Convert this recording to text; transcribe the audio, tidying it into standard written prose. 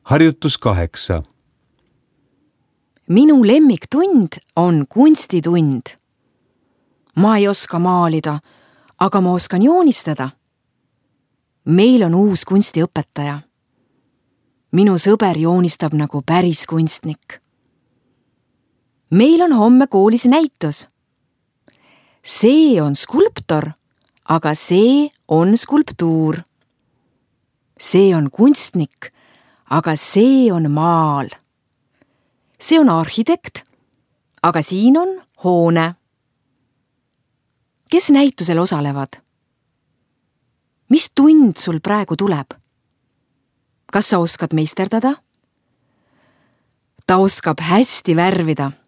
Harjutus 8. Minu lemmiktund on kunstitund. Ma ei oska maalida, aga ma oskan joonistada. Meil on uus kunstiõpetaja. Minu sõber joonistab nagu päris kunstnik. Meil on homme koolis näitus. See on skulptor, aga see on skulptuur. See on kunstnik, aga see on maal. See on arhitekt, aga siin on hoone. Kes näitusel osalevad? Mis tund sul praegu tuleb? Kas sa oskad meisterdada? Ta oskab hästi värvida.